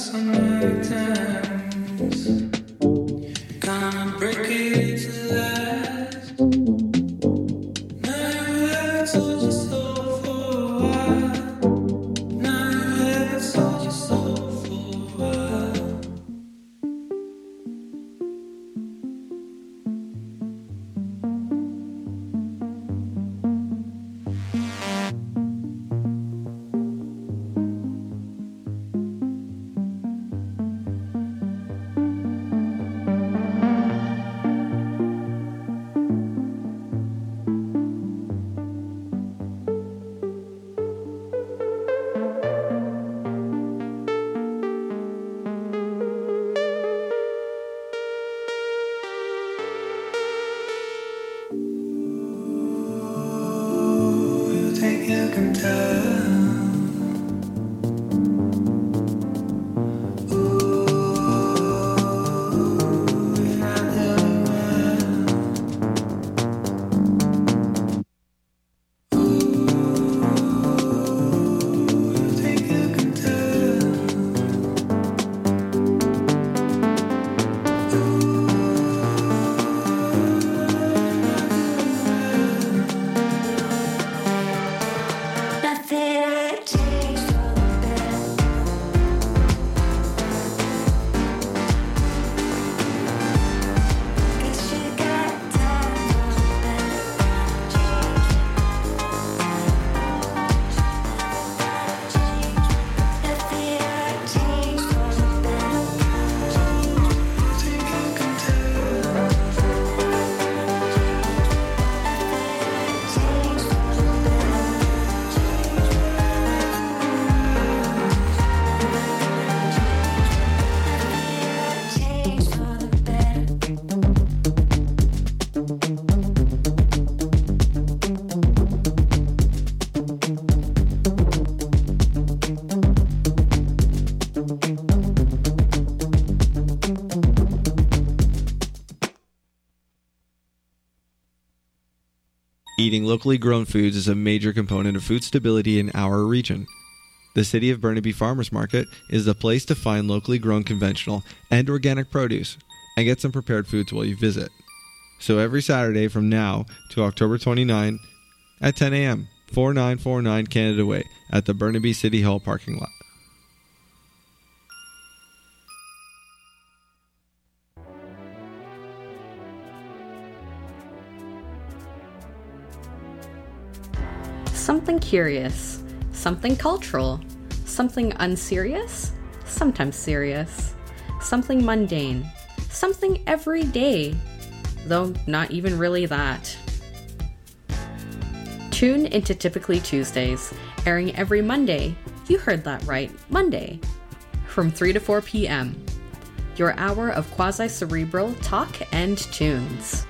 Eating locally grown foods is a major component of food stability in our region. The City of Burnaby Farmers Market is the place to find locally grown conventional and organic produce and get some prepared foods while you visit. So every Saturday from now to October 29 at 10 a.m., 4949 Canada Way at the Burnaby City Hall parking lot. Something curious, something cultural, something unserious, sometimes serious, something mundane, something everyday, though not even really that. Tune into Typically Tuesdays, airing every Monday. You heard that right, Monday, from 3 to 4 p.m. Your hour of quasi-cerebral talk and tunes.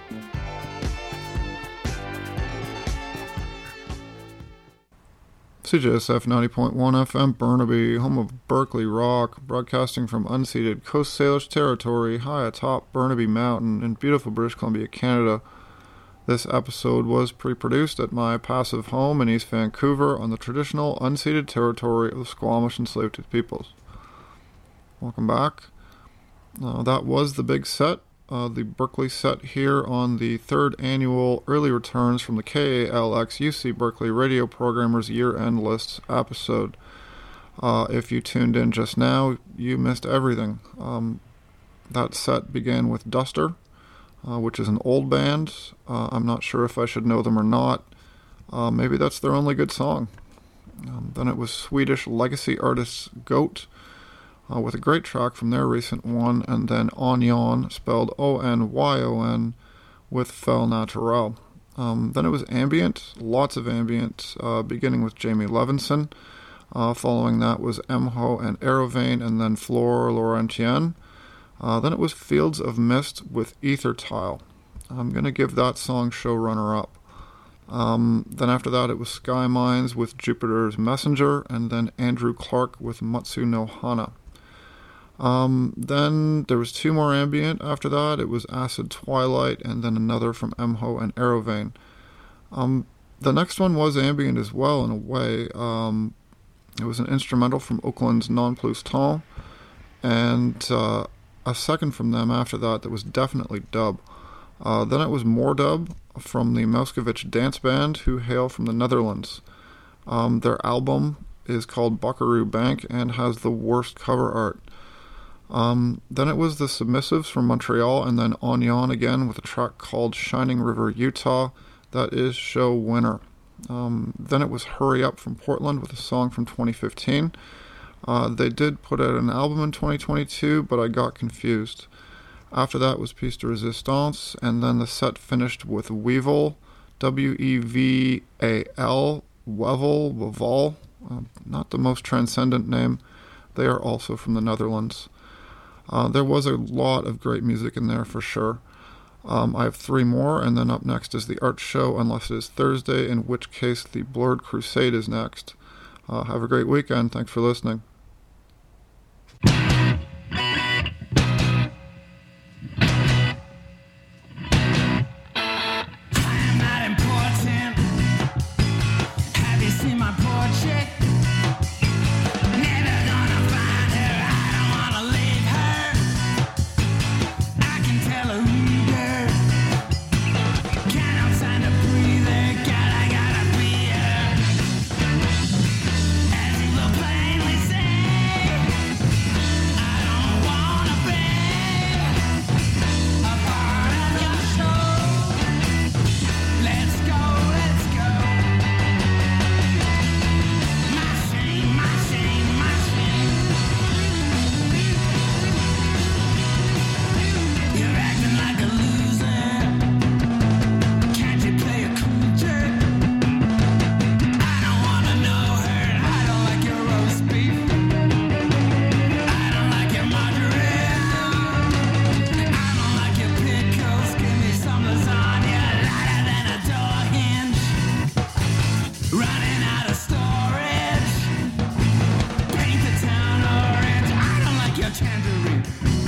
CJSF 90.1 FM Burnaby, home of Berkeley Rock, broadcasting from unceded Coast Salish territory high atop Burnaby Mountain in beautiful British Columbia, Canada. This episode was pre-produced at my passive home in East Vancouver on the traditional unceded territory of the Squamish enslaved peoples. Welcome back. That was the big set. The Berkeley set here on the third annual Early Returns from the KALX UC Berkeley Radio Programmers Year-End Lists episode. If you tuned in just now, you missed everything. That set began with Duster, which is an old band. I'm not sure if I should know them or not. Maybe that's their only good song. Then it was Swedish legacy artists Goat, with a great track from their recent one, and then Onyon, spelled O-N-Y-O-N, with Fel Naturel. Then it was ambient, lots of ambient, beginning with Jamie Levinson. Following that was Emho and Aerovane, and then Flore Laurentien. Then it was Fields of Mist with Ether Tile. I'm going to give that song showrunner up. Then after that it was Sky Mines with Jupiter's Messenger, and then Andrew Clark with Matsu no Hana. Then there was two more ambient after that. It was Acid Twilight, and then another from Emho and Aerovane. The next one was ambient as well, in a way. It was an instrumental from Oakland's Non Plus Tall, and a second from them after that was definitely dub. Then it was more dub from the Moskovich Dance Band, who hail from the Netherlands. Their album is called Buckaroo Bank and has the worst cover art. Then it was the Submissives from Montreal, and then Onion again with a track called Shining River, Utah. That is show winner. Then it was Hurry Up from Portland with a song from 2015. They did put out an album in 2022, but I got confused. After that was Piece de Resistance, and then the set finished with Weevil, W-E-V-A-L, Wevel, not the most transcendent name. They are also from the Netherlands. There was a lot of great music in there for sure. I have 3 more, and then up next is the art show, unless it is Thursday, in which case the Blurred Crusade is next. Have a great weekend. Thanks for listening. Tangerine.